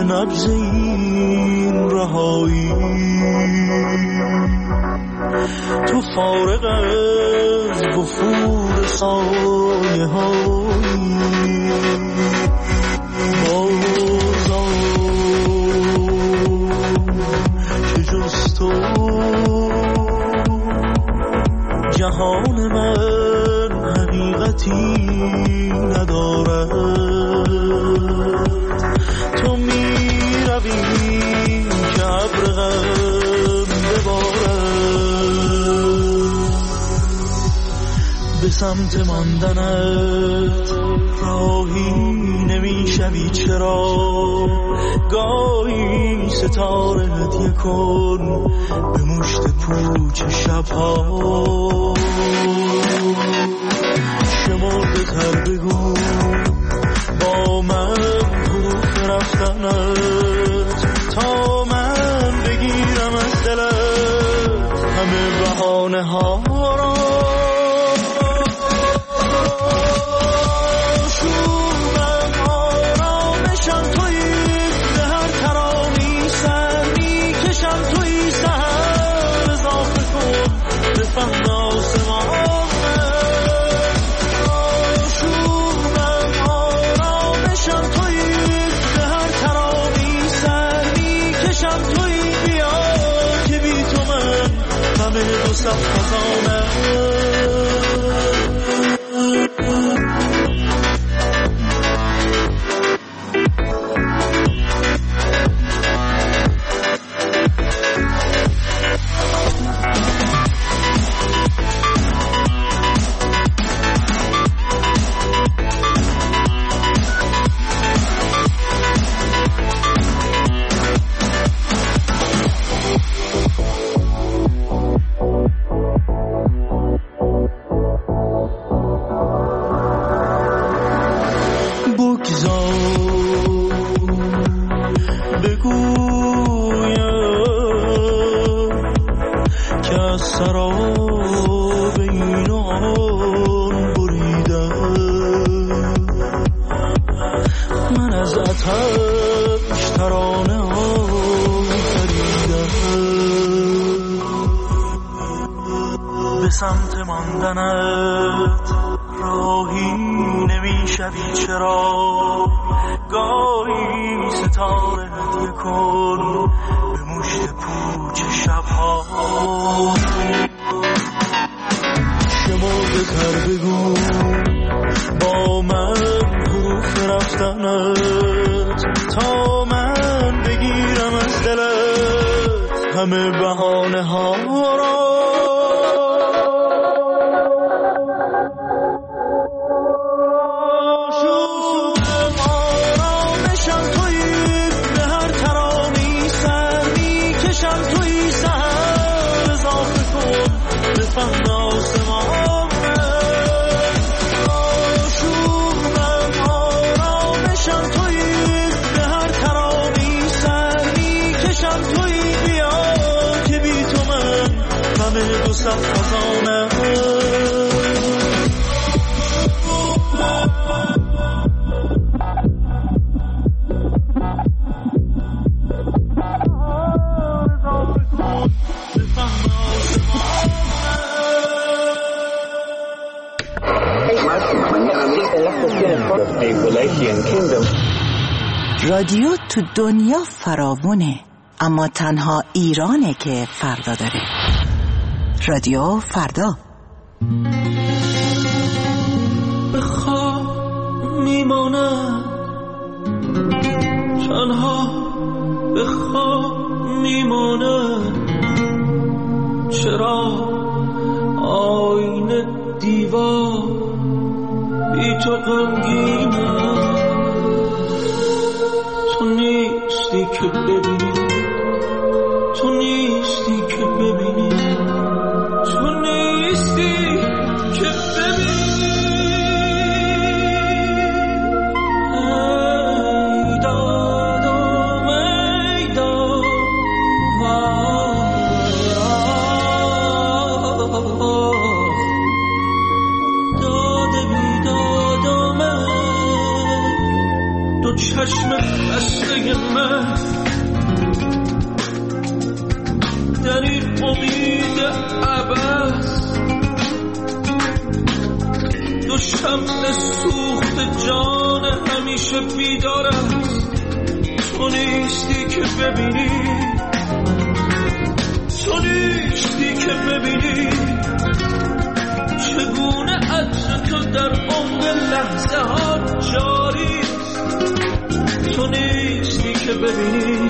نبض این رهایی، تو فارغ از وفور سایه هایی، بازا که جز تو جهان من حقیقتی ندارد. تو می روی که ابر غم ببارد، به سمت ماندنت راهی نمی شوی چرا؟ گاهی ستاره هدیه کن به مشت پوچ شبها. شمرده تر بگو با من حروف رفتنت، تا من بگیرم از دلت همه بهانه ها را. به سمت ماندنت راهی نمی شوی چرا؟ گاهی ستاره هدیه کن به مشت پوچ شبها. شمرده تر بگو با من حروف رفتنت، تا من بگیرم از دلت همه بهانه ها را. رادیو تو دنیا فراوونه، اما تنها ایرانه که فردا داره. رادیو فردا. به خواب میمانم تنها، به خواب میمانم. چرا آینه دیوار بی تو غمگینم؟ تو نیستی که ببینی، تو نیستی که ببینی، تو نیستی که ببینی. ای دادم ای داد داده بیدادم، دو چشم بسته من است در این امید عبث. دو شمع سوخت جان همیشه بیدار است. تو نیستی که ببینی، تو نیستی که ببینی چگونه عطر تو در عمق لحظه ها جاری است. تو نیستی که ببینی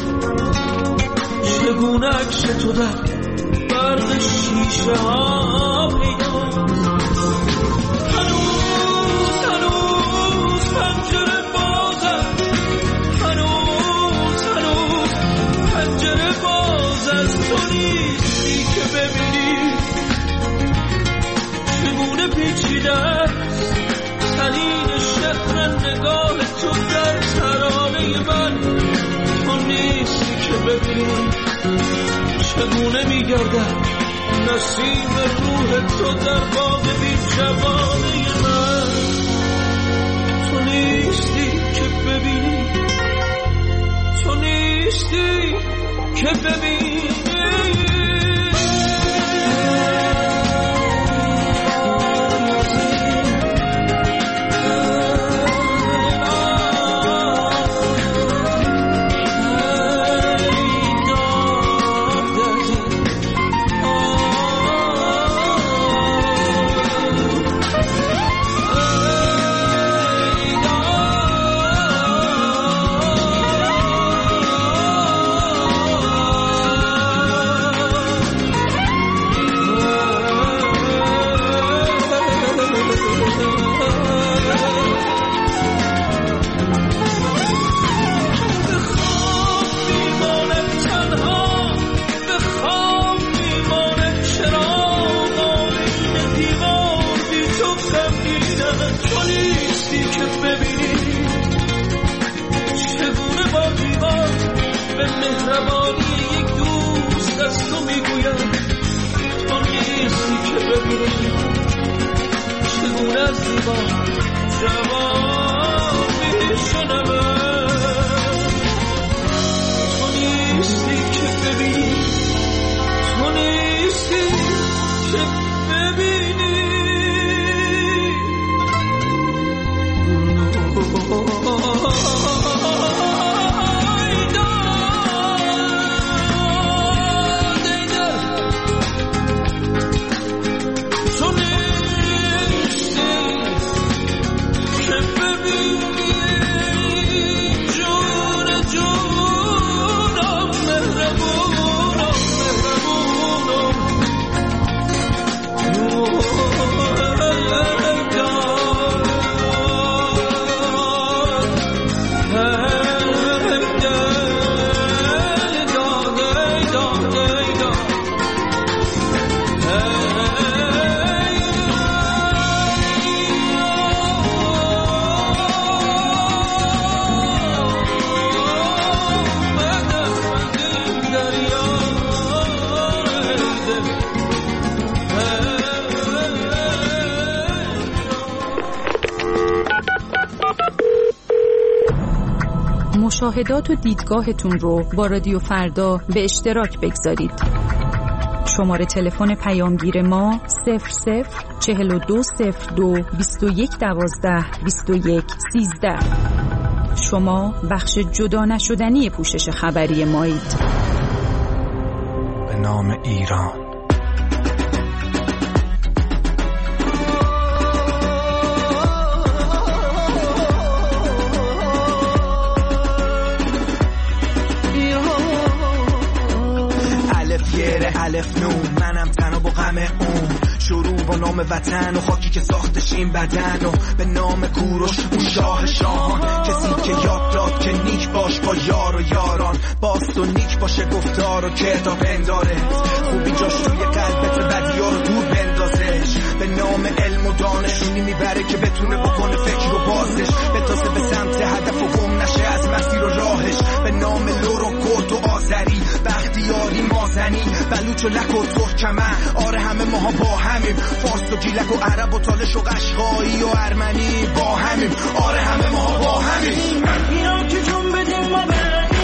چگونه عکس تو در برق شیشه ها پیداست. هنوز پنجره باز است، هنوز پنجره باز است. تو نیستی که ببینی چگونه پیچیده است تنین شهر نگاه تو در ترانه من. تو نیستی که ببینی چگونه میگردد نسیم روح تو در باغ بی جوانه من. تو نیستی که ببینی، تو نیستی که ببینی. مشاهدات و دیدگاهتون رو با رادیو فردا به اشتراک بگذارید. شماره تلفن پیامگیر ما 00420221122113. شما بخش جدا نشدنی پوشش خبری مایید. به نام ایران. الف نون منم تنها با غم اون، شروع با نام وطن و خاکی که ساختشیم بدن و به نام کوروش اون شاه شاهان، کسی که یاد داد که نیک باش با یار و یاران، باست و نیک باشه گفتار و کتاب انداره، خوبی جاش توی قلبت بدیا رو دور بندازش، به نام علم و دانشونی میبره که بتونه بکنه فکر و بازش، بتازه به سمت هدف و گم نشه از مسیر و راهش، به نام لور و کرد و آذری، بختیاری مازنی، بلوچ و لک و ترکمن، آره همه ماها با همیم، فارس و گیلک و عرب و تالش و قشقایی و ارمنی با همیم، آره همه ماها با همیم. ایران که جون بدیم ما بریم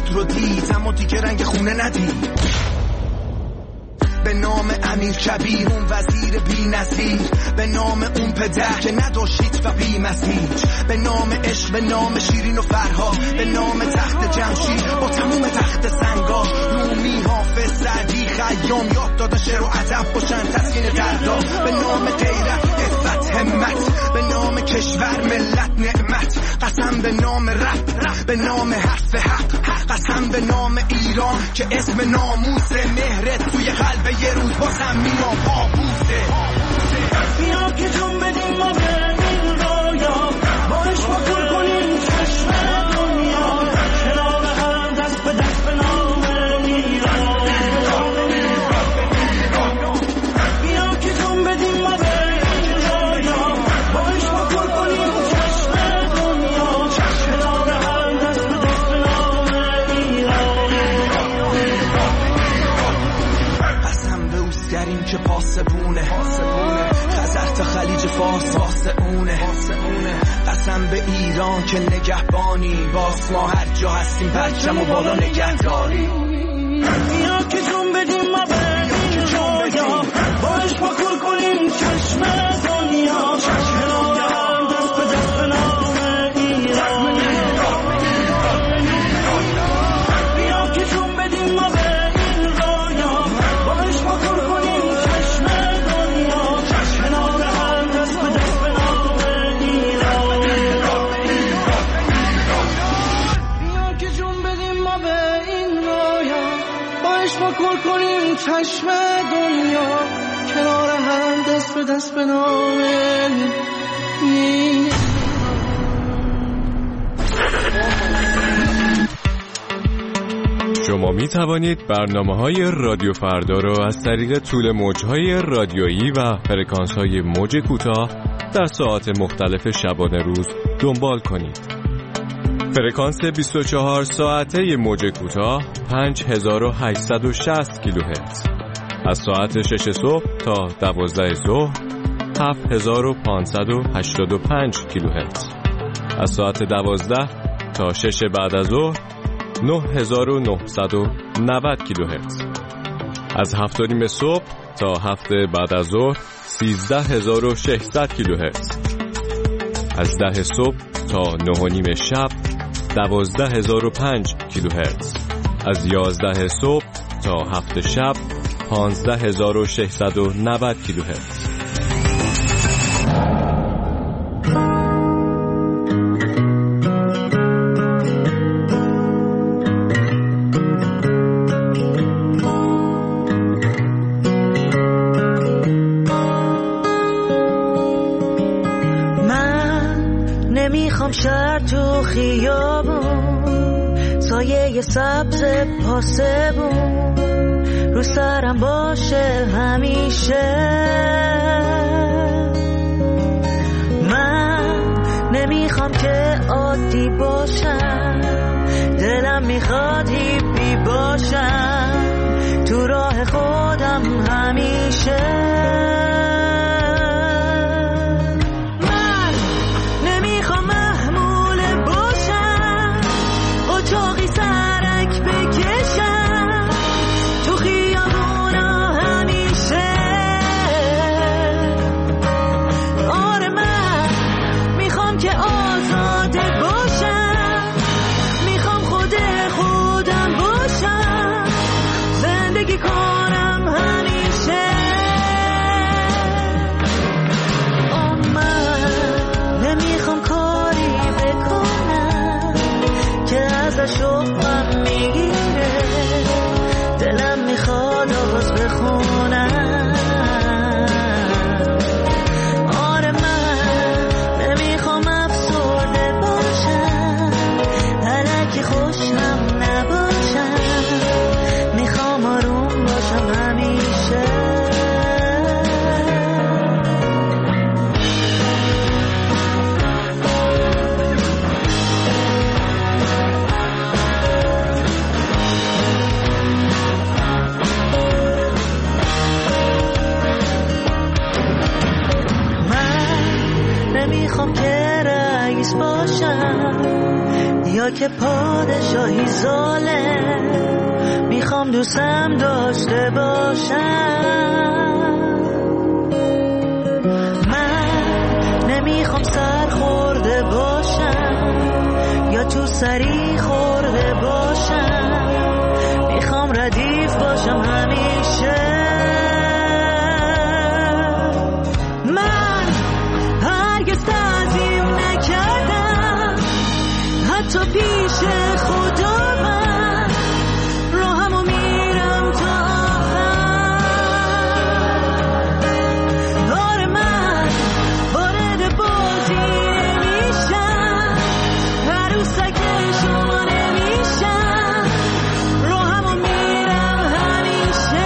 خود رو دید اما دیگه رنگ خونه ندید. به نام امیر کبیر اون وزیر بی نظیر، به نام اون پدر که نداشت و بی مسیر، به نام عشق، به نام شیرین و فرها، به نام تخت جمشید با تموم تخت سنگا. رومی، حافظ، سعدی، خیام یاد دادن شعر و ادب باشن تسکین دردا. به نام غیرت، عفت، همت، به نام کشور، ملت، نعمت. قسم به نام رب، به نام حرف حق، قسم به نام ایران که اسم ناموس. مهرت توی قلب یه روز بازم میام پابوسه. بیا که جون بدیم ما بریم رویا، باش ما کل کنیم چشم دنیا، کنار هم دست به دست به نام ایران. بیا که جون بدیم ما بریم رویا، باش ما کل کنیم چشم دنیا، کنار هم دست به دست به نام ایران. قسم به اوزگریم که پاسبونه، خزر تا خلیج فارس واسه اونه. قسم به ایران که نگهبانی، باز ما هر جا هستیم پرچم و بالا نگهداری. بیا که جون بدیم ما بریم جایا، باش ما کل کنیم چشم دنیا، کنار هم دست به دست به نام ایران. بیا که جون بدیم ما بریم جایا، باش ما کل کنیم چشم دنیا، کنار هم دست به دست به نام ایران. بیا که جون بدیم ما بریم رویا، باش ما کل کنیم چشم دنیا، کنار هم دست به دست به نام ایران. شما می توانید برنامه‌های رادیو فردا را از طریق طول موج‌های رادیویی و فرکانس‌های موج کوتاه در ساعات مختلف شبانه روز دنبال کنید. فرکانس 24 ساعته موج کوتاه 5860 کیلوهرتز. از ساعت 6 صبح تا 12 ظهر 7585 کیلوهرتز. از ساعت 12 تا 6 بعد از ظهر 9990 کیلوهرتز. از 7:30 صبح تا 7 بعد از ظهر 13600 کیلوهرتز. از 10 صبح تا 9:30 شب 12005 کیلوهرتز. از 11 صبح تا 7 شب 15690 کیلوهرتز. نمیخوام شهر تو خیابون، سایه سبز پاسبون رو سرم باشه همیشه. من نمیخوام که عادی باشم، دلم میخواد هیپی باشم تو راه خودم همیشه. که پادشاهی ظالم، میخوام دوستم داشته باشم. من نمیخوام سر خورده باشم یا تو سری خورده باشم، میخوام ردیف باشم همیشه. من هرگز تعظیم نکردم حتی پیش خدا، من راهمو میرم تا آخر. آره من وارد بازی نمیشم، عروسک شما نمیشم، راهمو میرم همیشه.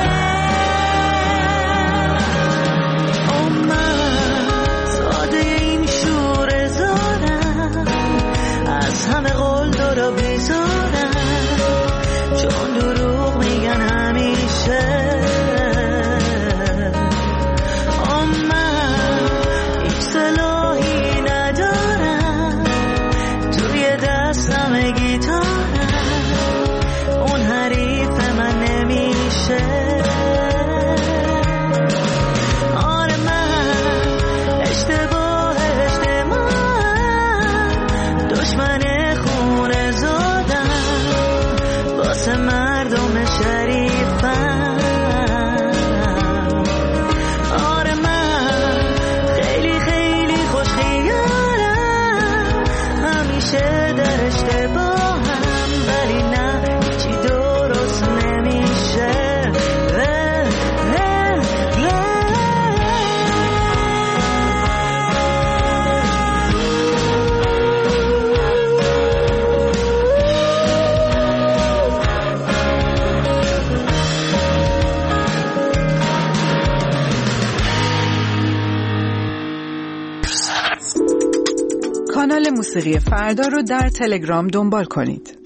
من ساده این شور زارم، از همه قول دارا بیزارم، چون دروغ میگن همیشه. من هیچ سلاحی ندارم، توی دستم گیتارم، اون حریف من نمیشه. آره من اشتباه دشمن خونه زادم، واسه مردم شریفم. آره من خیلی خیلی خوش خیالم، همیشه در اشتباهم، ولی نه هیچی درست نمیشه. کانال موسیقی فردا رو در تلگرام دنبال کنید.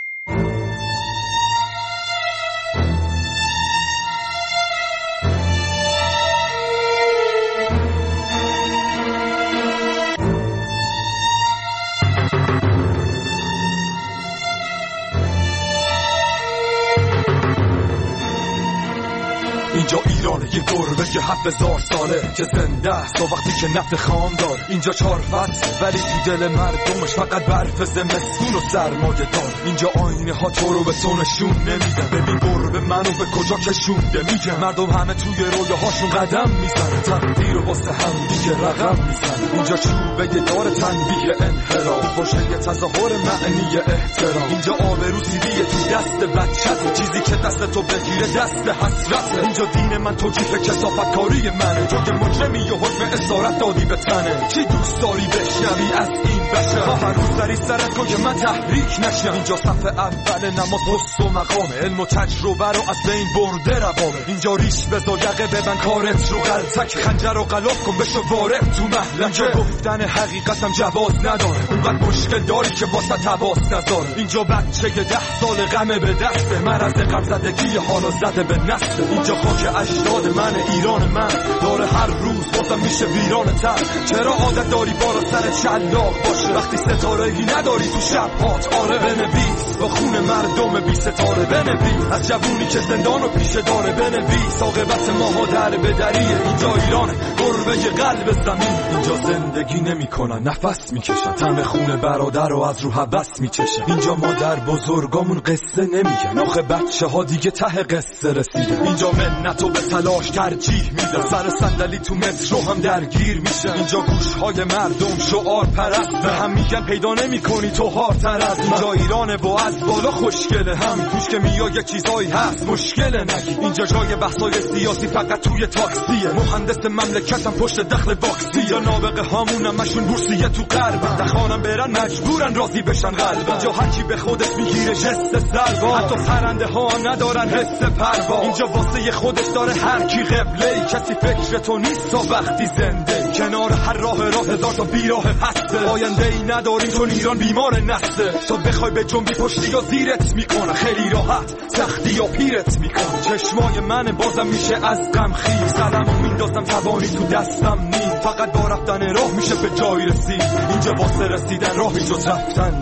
اینجا ایرانه، یه گربه که 7000 ساله که زنده است و وقتی که نفت خام داره. اینجا 4 فصل ولی تو دل مردمش فقط برف زمستون و سرمایه دار. اینجا آینه ها تو رو به تو نشون نمیدن، ببین گربه منو به کجا کشونده. میگن مردم همه توی رویاهاشون قدم میزنن، تقدیر و واسه هم دیگه رقم میزنن. اینجا چوبه دار تنبیه انحراف، باشه یه تظاهر معنی احترام. اینجا آبرو سیدیه تو دست بچه‌ت، چیزی که دست تو بگیره دست حسرته. اینجا دین من توجیه کثافت کاری منه، تو که مجرمی و حکم اسارت دادی به تنه. چی دوست داری بشنوی از این بشر؟ هر روز سری سرت کن که من تحریک نشم. اینجا صف اول نماز حس و مقامه، علم و تجربه رو از بین برده روامه. اینجا ریش بزا یقه ببن کارت رو غلطک، خنجر رو غلاف کن بشو وارد تو محلکه. اینجا گفتن حقیقتم جواز نداره، اونقدر مشکل داری که واسه تواس نذاره. اینجا بچه 10 سال غمه به دسته، مرض غم زدگی حالا زده به نسل. اینجا خاک اجداد من، ایران من داره هر روز بازم میشه ویران تر. چرا عادت داری بالا سر شلاق باشه وقتی ستاره‌ای نداری تو شب هات؟ آره بنویس با خون مردم بی ستاره، بنویس از جوونی که زندان و پیشه داره، بنویس عاقبت ماها در بدریه. اینجا ایرانه، گربه قلب زمین. اینجا زندگی نمیکنن، نفس میکشن، طعم خون برادر رو از رو هوس میچشن. اینجا مادر بزرگامون قصه نمیگن، آخه بچه ها دیگه ته قصه رسیدن. اینجا منتو به تلاش ترجیح میدن، سر صندلی تو مترو هم درگیر میشن. اینجا گوشهای مردم شعار پرست، به هم میگن پیدا نمیکنی تو هارتر از. اینجا ایرانه و از بالا خوشگله، همین توش که میای یه چیزایی هست مشکله نگی. اینجا جای بحثای سیاسی فقط توی تاکسیه، مهندس مملکتم پشت دخل باکسیه. اینجا نابغه هامون همشون بورسیه تو غرب، دخانم برن مجبورن راضی بشن قلب. اینجا هر کی به خودش میگیره جست سلوا، حتی پرنده ها ندارن حس پروا. اینجا واسه خودش داره هر کی قبله، کسی فکر تو نیست تا وقتی زنده. کنار هر راه هزار تا بیراه هسته، آینده ای نداریم چون ایران بیمار نسته. تو بخوای به جنبی پشتی یا زیرت میکنه، خیلی راحت سختی یا پیرت میکنه. چشمای من بازم میشه از غم خیز، سرمو میندازم توانی تو دستم نیست. فقط با رفتن راه میشه به جای رسید، اینجا واسه رسیدن راهی جز رفتن نیست.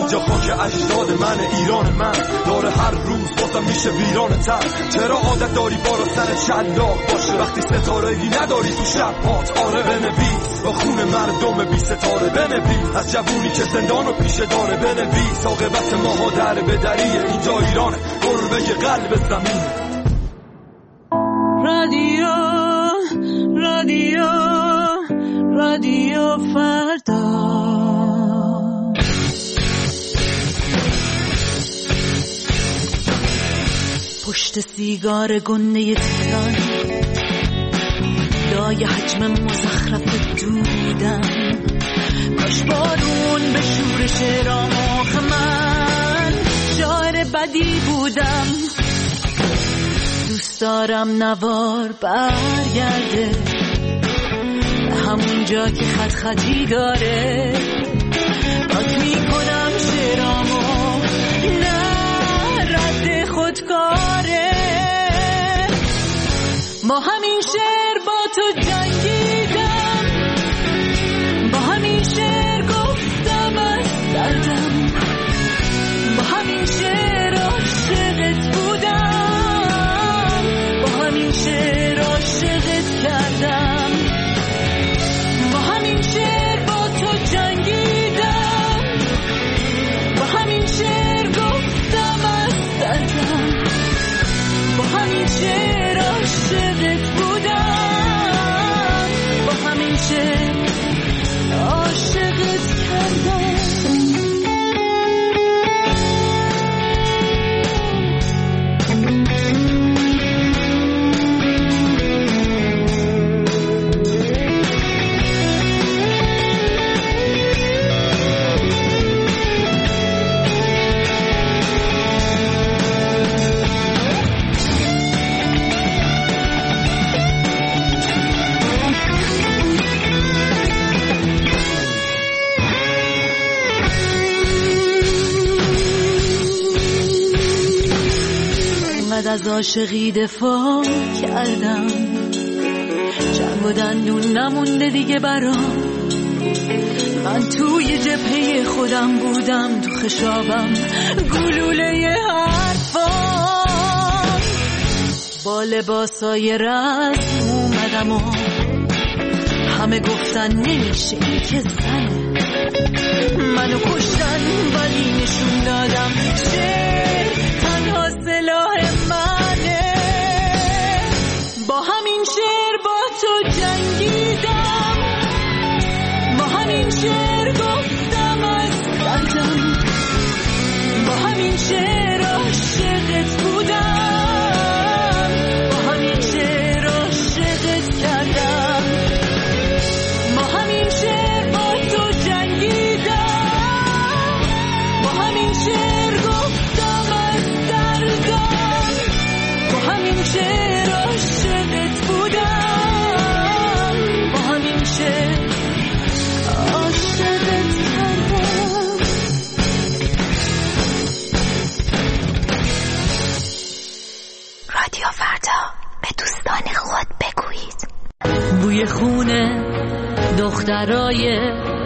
اینجا خاک اجداد من، ایران من داره هر روز بازم میشه ویران تر. چرا عادت داری بالا سر شلاق باشه وقتی ستارگی نداری تو شب هات؟ آره بنویس با خون مردم بی ستاره، بنویس از جوونی که زندانو پیشه داره، بنویس عاقبت ماها در به دریه. اینجا ایرانه، گربه قلب زمین. رادیو رادیو رادیو فردا. پشت سیگار گنده تهران لای حجم مزخرف دودم، کاش بارون به شورش رامخ من شاعر بدی بودم. دوست دارم نوار برگرده به همون جا که خط خطی داره، پاک میکنم شعرامو نه رد خودکاره. با همین شعر با تو جنگیدم، با همین شعر گفتم از دردم، با همین شعر عاشقت بودم، با همین شعر عاشقت کردم، با همین شعر با تو جنگیدم، با همین شعر گفتم از دردم، با همین شعر عاشقت بودم، با همین شعر عاشقت کردم. از عاشقی دفاع کردم، جنگ و دندون نمونده دیگه برام. من توی جبهه خودم بودم، تو خشابم گلوله حرفام. با لباسای رسم اومدم و همه گفتن نمیشه این که زنه. منو کشتن ولی نشون دادم شعر تنها سلاح منه. با همین شعر با تو جنگیدم، با همین شعر گفتم از دردم، با همین شعر عاشقت بودم، با همین شعر عاشقت کردم، با همین شعر با تو جنگیدم، با همین شعر گفتم از دردم، با همین شعر عاشقت بودم، با همین شعر عاشقت کردم. رادیو فردا، به دوستان خود بگویید. بوی خونه دخترای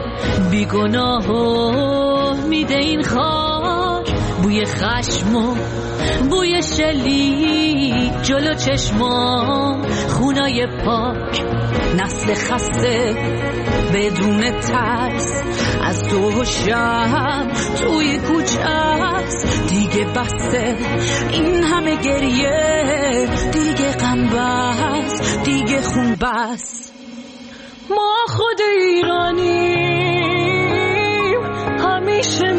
بیگناهو میده این خاک، بوی خشم و بوی شلیک جلو چشمام، خونای پاک نسل خسته بدون ترس از دو و شب توی کوچه‌ست. دیگه بسته این همه گریه، دیگه غم بس، دیگه خون بس. ما خود ایرانیم همیشه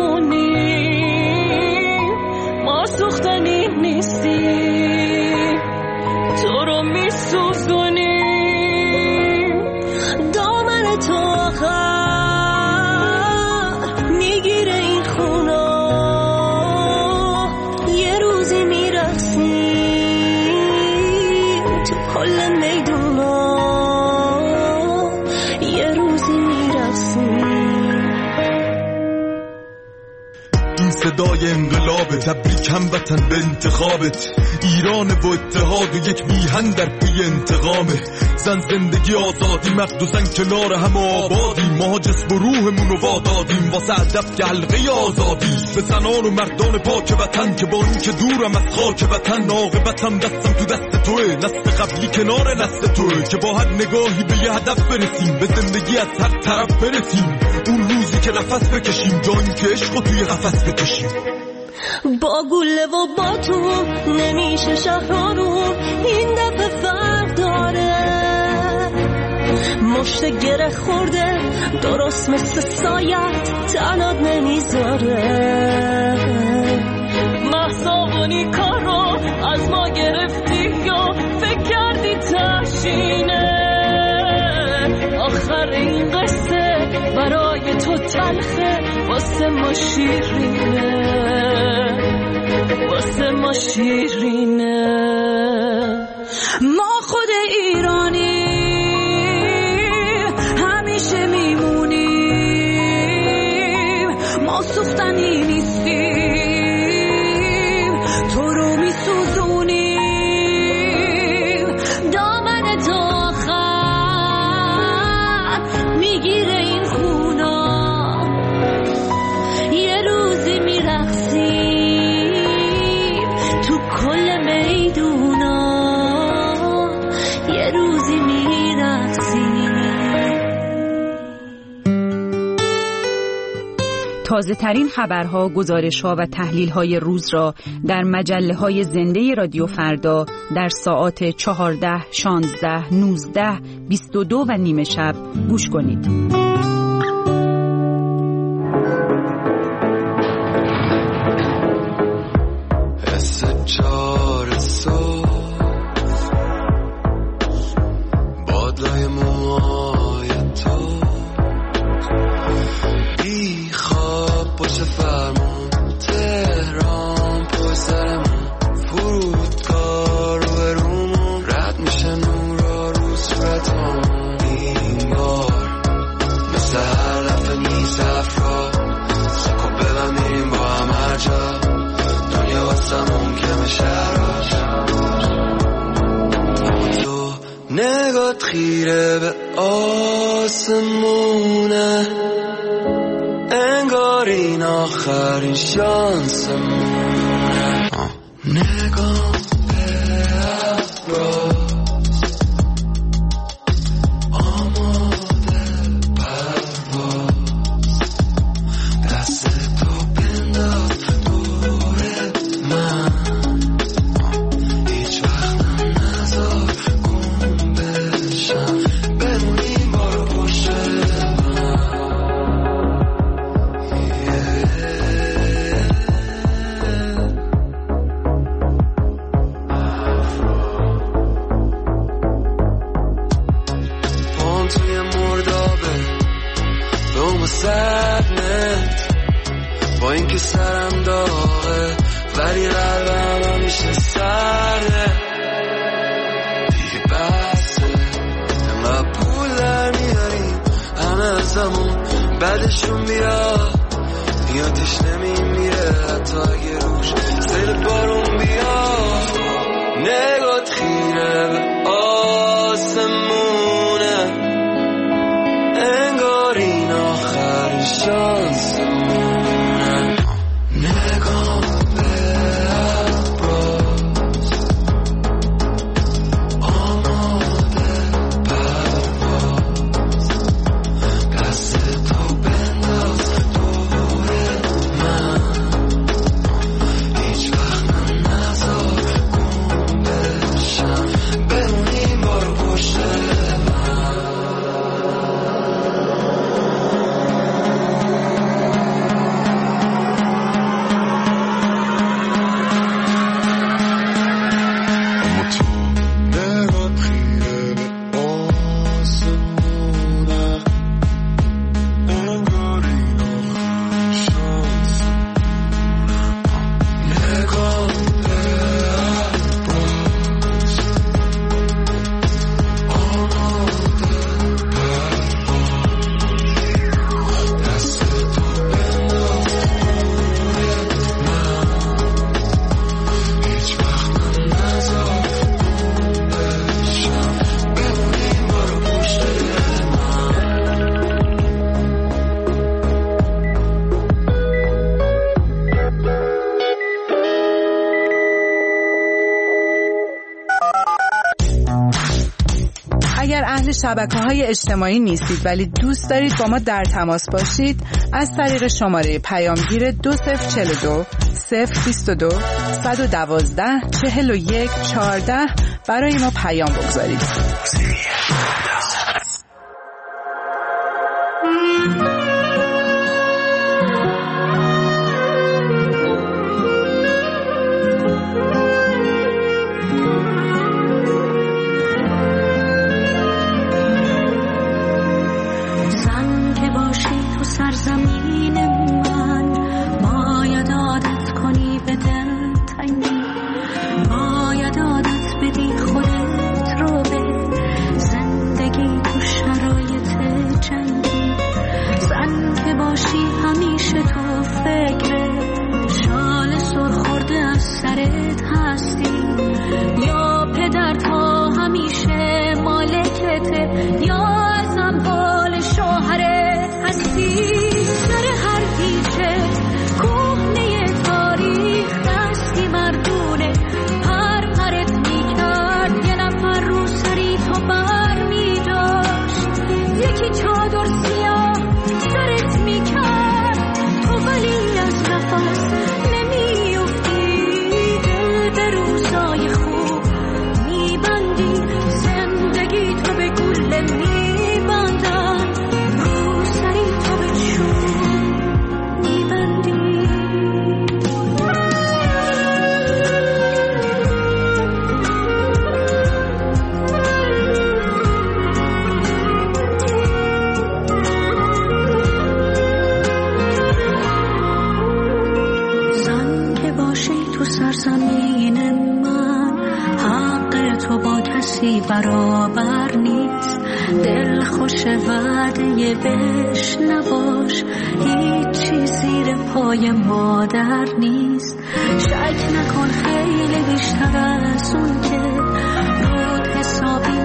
میمونیم، ما سوختنی نیستیم تو رو میسوزونیم. دامن تو آخر میگیره این خونا، یه روزی میرقصیم تو کل میدونا، یه روزی میرقصیم. این صدای انقلاب خوابه. تبریک هموطن به انتخابت، ایران و اتحاد و یک میهن در پی انتقامه. زن زندگی آزادی، مرد و زن کنار هم آبادی، ما جسم و روحمون رو وادادیم واسه هدف که حلقه آزادی. به زنان و مردان پاک وطن که با این که دورم از خاک وطن، عاقبتم دستم تو دست توه، نسل قبلی کنار نسل توه، که با هر نگاهی به یه هدف برسیم، به زندگی از هر طرف برسیم، اون روزی که نفس بکشیم، جایی که عشقو توی قفس بکشیم. با گله و با تو نمیشه شهرارون، این دفعه فرق داره، مشت گره خورده درست مثل سایت تنات نمیذاره. محصابونی کارو از ما گرفتی یا فکر کردی تشینه، آخر این قصه برای تو تلخه، واسه ما شیرینه، واسه ما شیرینه. ما خود ایرانی همیشه میمونیم، ما سوختنی نیستیم، تو رو میسوزونیم، دامن تو آخر میگیره این خونا، یه روزی میرقصیم تو کل میدونا، یه روزی میرقصیم. تازه ترین خبرها، گزارش‌ها و تحلیل‌های روز را در مجله‌های زنده رادیو فردا در ساعات 14، 16، 19، 22 و نیمه شب گوش کنید. نگات خیره به آسمونه، انگار این آخرین شانسمونه. نگاه به ابراز آماده پرواز، دست تو بنداز دور من، هیچ وقت نذار گم بشم، بمونیم بارو پشت با این که سرم داغه ولی قلبم همیشه سرده، دیگه بسه انقدر پول در میاریم همه ازمون بعدشون بیاد، نیاتش نمیمیره حتی اگه روش سیل بارون بیاد. نگات خیره به آسمونه، انگار این آخرین شانسمونه. نگاه به ابراز آماده پرواز، دست تو بنداز دور من، هیچ وقت نذار گم بشم، اگر اهل شبکه‌های اجتماعی نیستید ولی دوست دارید با ما در تماس باشید، از طریق شماره پیامگیر 2042 022 112 41 14 برای ما پیام بگذارید. برابر نیست، دل خوش وعده بهش نباش، هیچی زیر پای مادر نیست. شک نکن خیلی بیشتر از اون که رود حسابی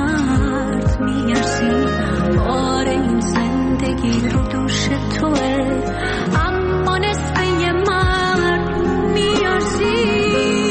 نکرد میارزی، بار این زندگی رو دوش توه، اما نصف یه مرد میارزی.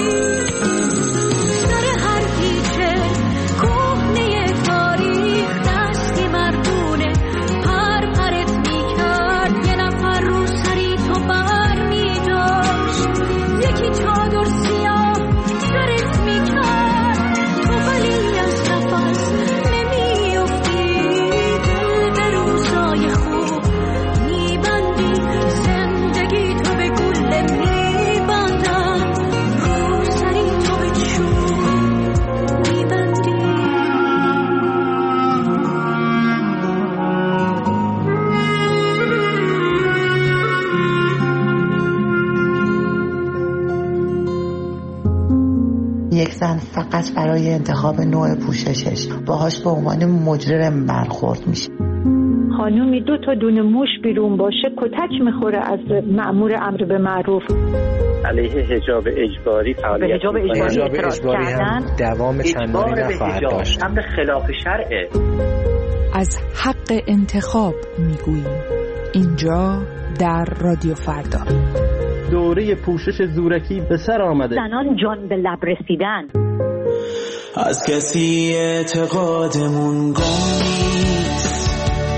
یک زن فقط برای انتخاب نوع پوششش باهاش به عنوان مجرم برخورد میشه. خانومی 2 تا دونه موش بیرون باشه کتک میخوره از مأمور امر به معروف. علیه حجاب اجباری فعالیت حجاب اجباری هم دوام چندانی نخواهد داشت. امر خلاف شرعه. از حق انتخاب میگوییم اینجا در رادیو فردا. دوره پوشش زورکی به سر آمده. زنان جان به لب رسیدن. از کسی اعتقادمون گم نیست،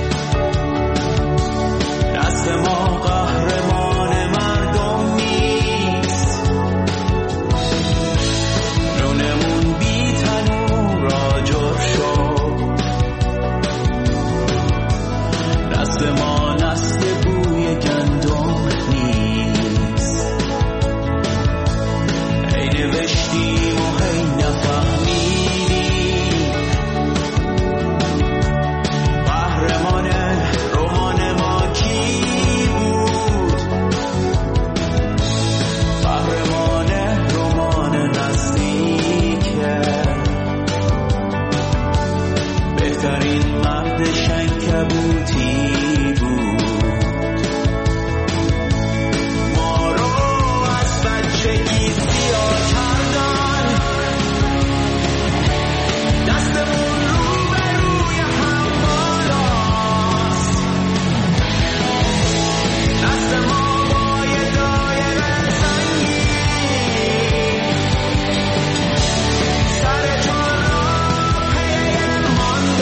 دست ما قهرمان مردم نیست، نونمون بی تنور آجر شد، دست ما نسل بوی گندم نیست، هی نوشتیم و هی نفهمیدیم، قهرمان رمان ما کی بود، قهرمان رمان نزدیکه، بهترین مرد شنکبوتی بود، ما رو از بچگی سیاه کردن، دستمون رو به روی هم بالاست، دست ما با یه دایره سنگی، سر چهار راه پی ماندن،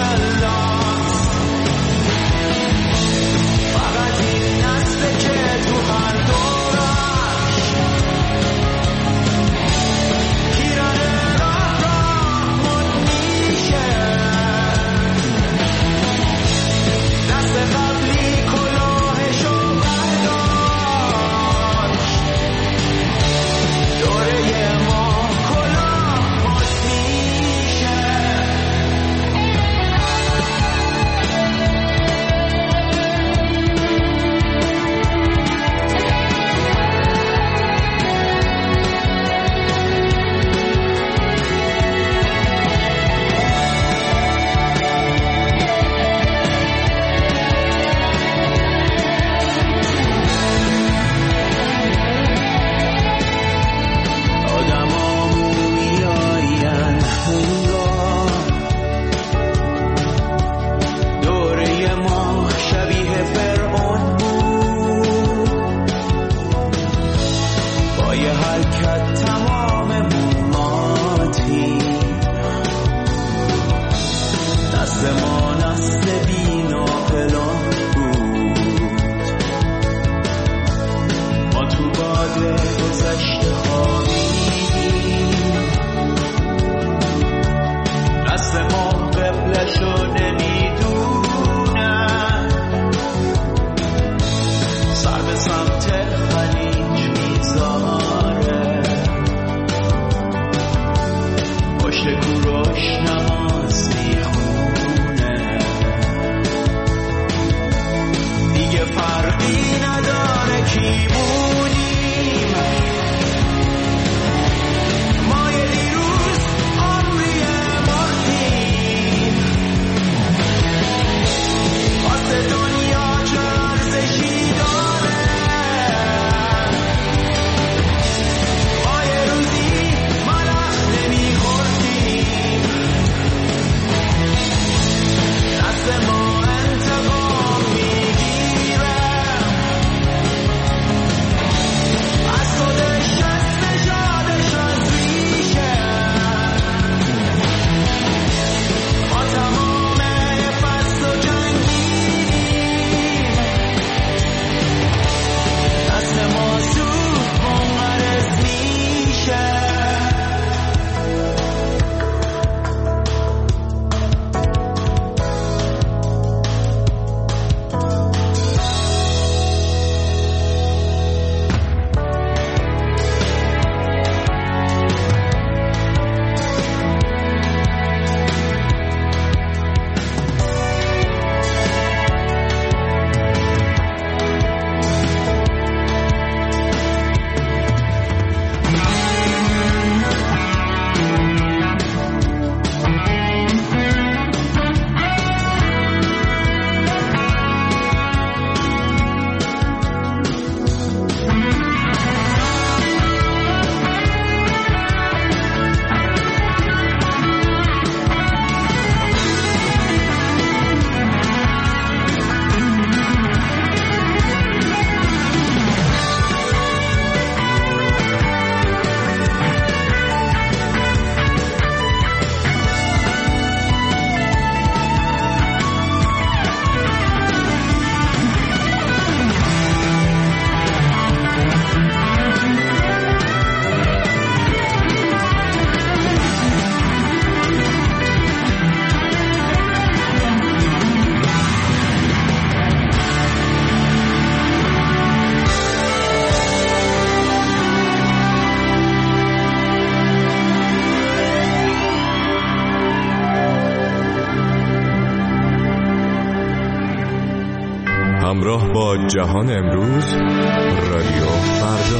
همراه با جهان امروز، رادیو فردا.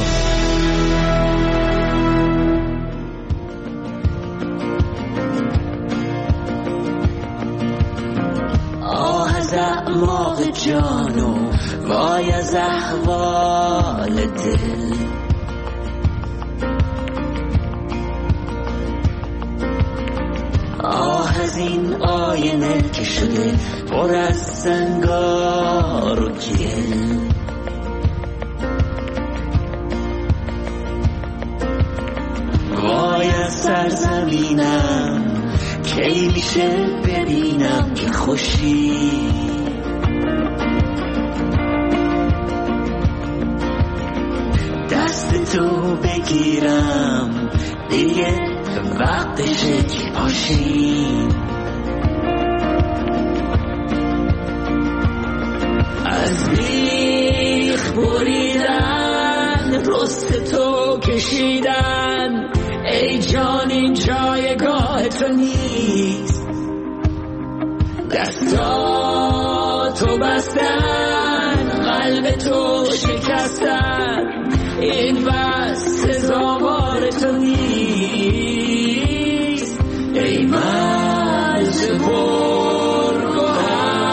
آه از اعماق جانو وای از احوال دل، آه از این آینه که شده پر از سنگار و گل، وای از سرزمینم کی میشه ببینم که خوشی، دست تو بگیرم دیگه وقتشه که باشیم، از بیخ بریدن رست تو کشیدن، ای جان این جایگاه تو نیست، دستاتو بستن قلب تو شکستن، این بس سزاوار تو نیست، ای مرز پرگوهر.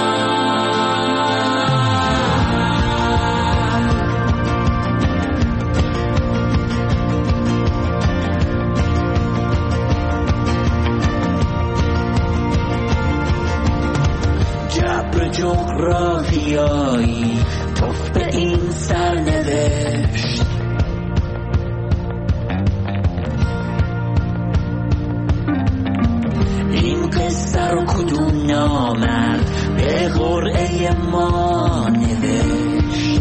جبر جغرافیایی توف به این سرنوشت، این قصه رو کدوم نامرد به قرعه ما نوشت،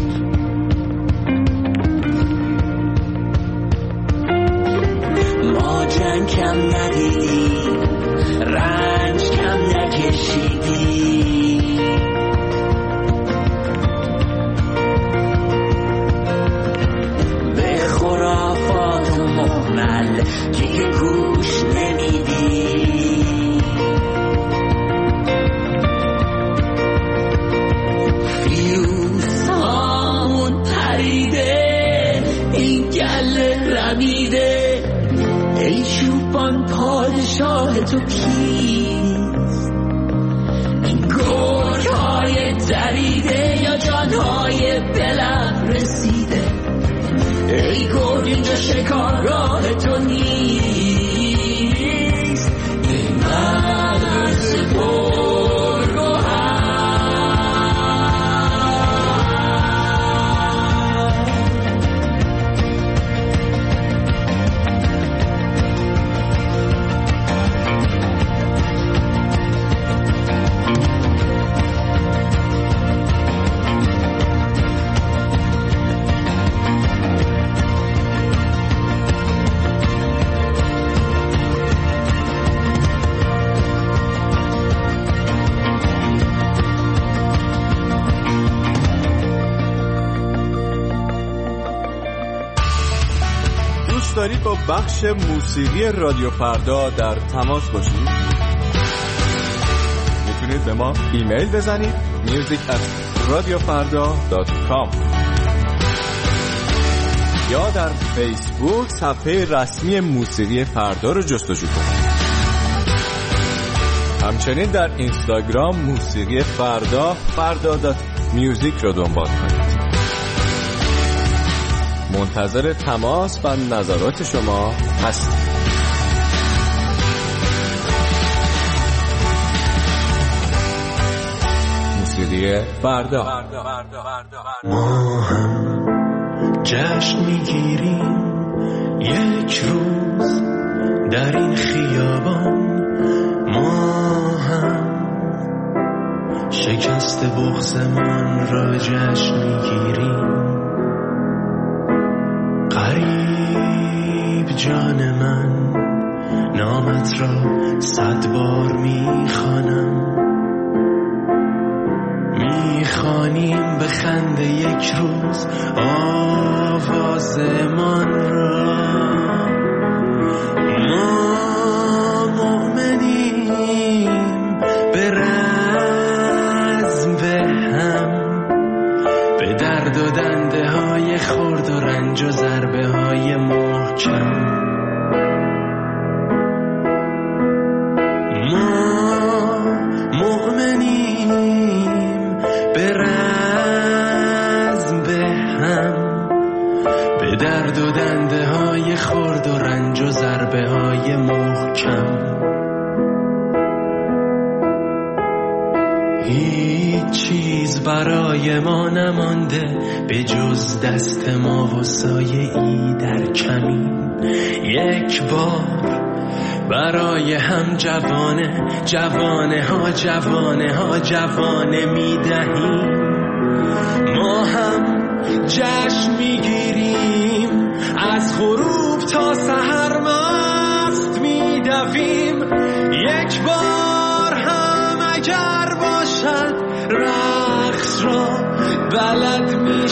ما جنگ کم ندیدیم رنج کم نکشیدیم، به خرافات مهمل که گوش نمیدیم، فیوزهامون پریده این گله رمیده، ای چوپان پادشاه تو کیست، این گرگ‌های دریده یا جان‌های بلب رسیده، ای گرگ اینجا شکارگاه تو نیست، ای مرز پرگوهر. دارید با بخش موسیقی رادیو فردا در تماس باشید؟ میتونید به ما ایمیل بزنید music@radiofarda.com یا در فیسبوک صفحه رسمی موسیقی فردا رو جستجو کنید. همچنین در اینستاگرام موسیقی فردا.music رو دنبال کنید. منتظر تماس و نظرات شما هستیم. موسیقی فردا. ما هم جشن میگیریم یک روز در این خیابان، ما هم شکست بغضمان را جشن میگیریم، قریب جان من نامت را 100 بار میخوانم، میخوانیم به خنده یک روز آوازمان را، ما مؤمنیم به رزم به هم، محکم. هیچ چیز برای ما نمانده به جز دست ما و سایه ای در کمین. یک بار برای هم جوانه ها می دهیم. ما هم جشن می گیریم، از غروب تا سحر مست می دویم. یک بار هم اگر باشد رقص را بلد می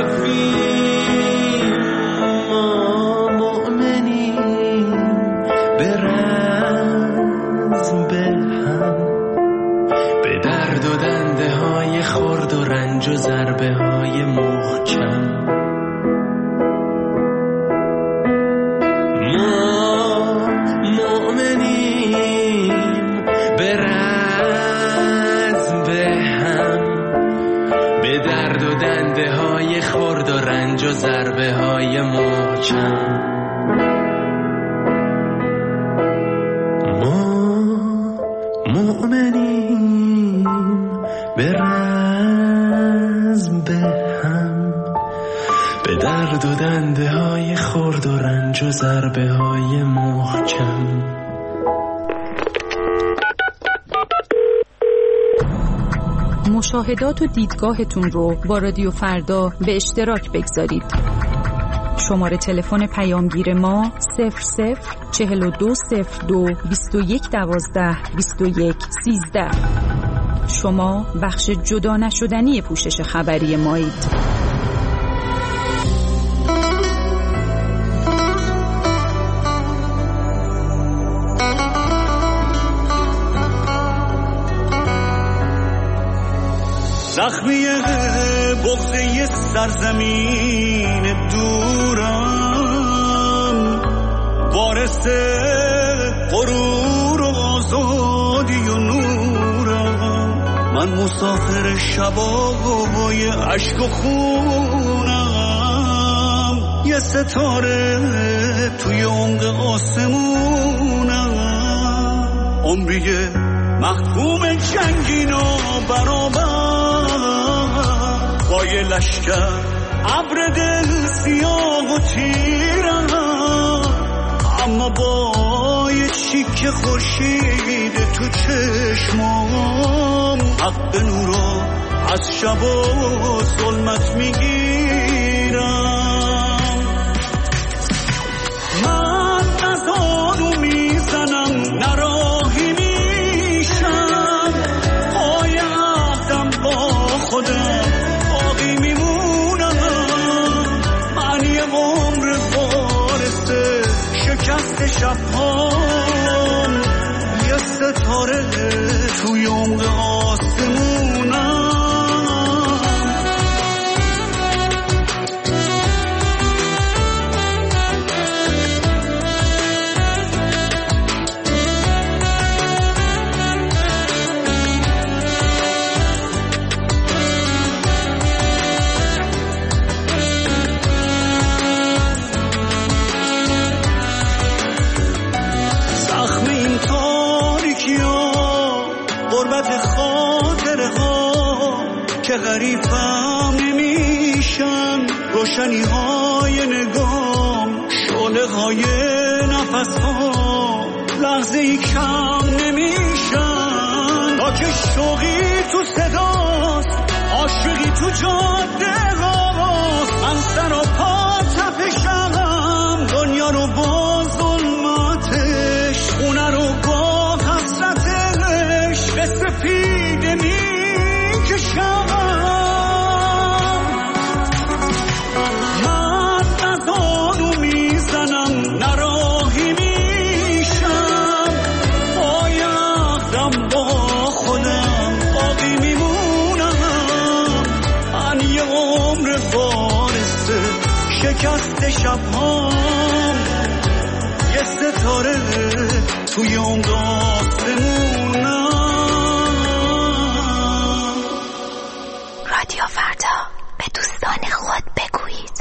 شویم. ما مؤمنیم به رزم به هم، به درد و دنده های خرد و رنج و ضربه های محکم. ما مؤمنیم به رزم به هم، به درد و دنده های خرد و رنج و ضربه های محکم. مؤمنیم به رزم به هم، به درد و دنده های خرد و رنج و ضربه های محکم. مشاهدات و دیدگاهتون رو با رادیو فردا به اشتراک بگذارید. شماره تلفن پیامگیر ما 00420221122113. شما بخش جدا نشدنی پوشش خبری مایید. زخمی بغضه سرزمین دورم، وارث غرور و آزادی و نورم. من مسافر شبای عشق و خونم، یه ستاره توی عمق آسمونم. عمریه محکوم جنگی نابرابر با یه لشکر ابر دل سیاه و تیرم، اما با یه چیک خورشید تو چشمام حق نورا از شب و ظلمت میگیرم. من نزانو میزنم نراهی میشم، پای عهدم با خودم باقی میمونم. من یه عمر وارث شکست شبهام، یه ستاره توی عمق آسمونم. که غریبم نمیشن روشنی های نگام، شعله های نفس ها لحظه ای کم نمیشن. تا که شوقی تو صداست، عاشقی تو جاده هاست. من سر و پا تپشم، دنیا رو با ظلمتش، خونه رو با حسرتش به سفیده میکشم. شکست شبهام، یه ستاره توی عمق آسمونم. رادیو فردا، به دوستان خود بگویید.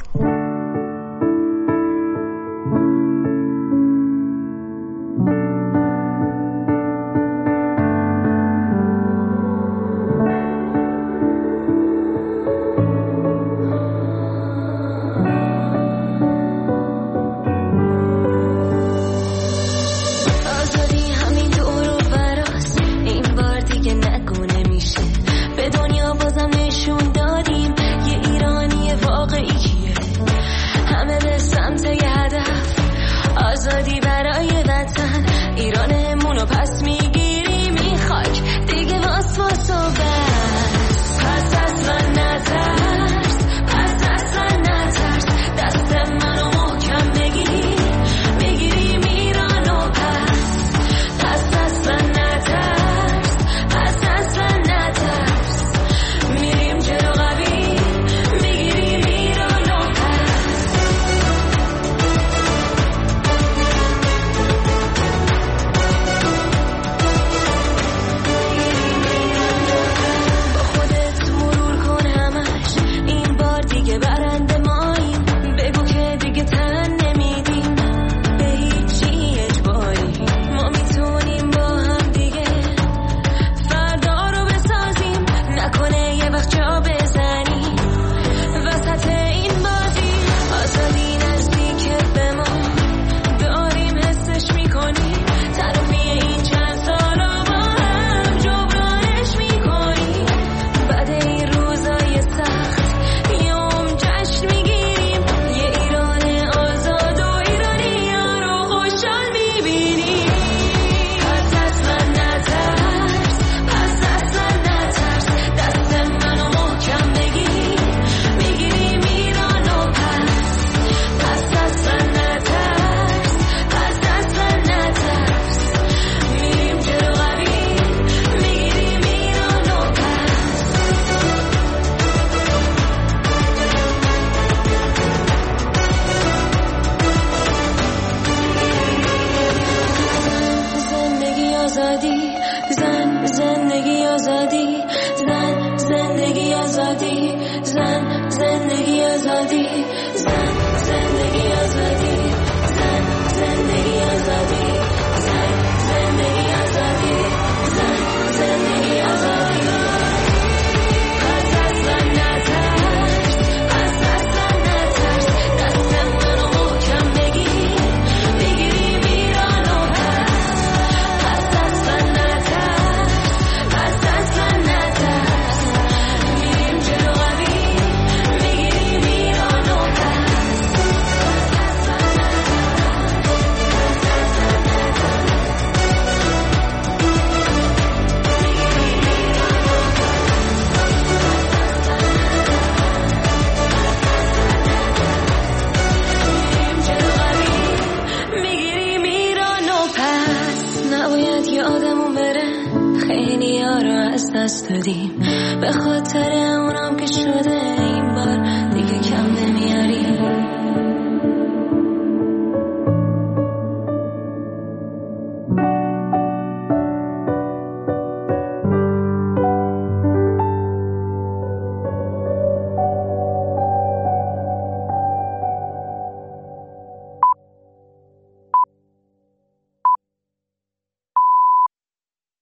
آزادی، زن زندگی آزادی، زن زندگی آزادی، زن زندگی آزادی، زن زندگی آزادی، زن زندگی آزادی، زن زندگی آزادی، زن زندگی آزادی. دست دادیم به خاطر اونم که شده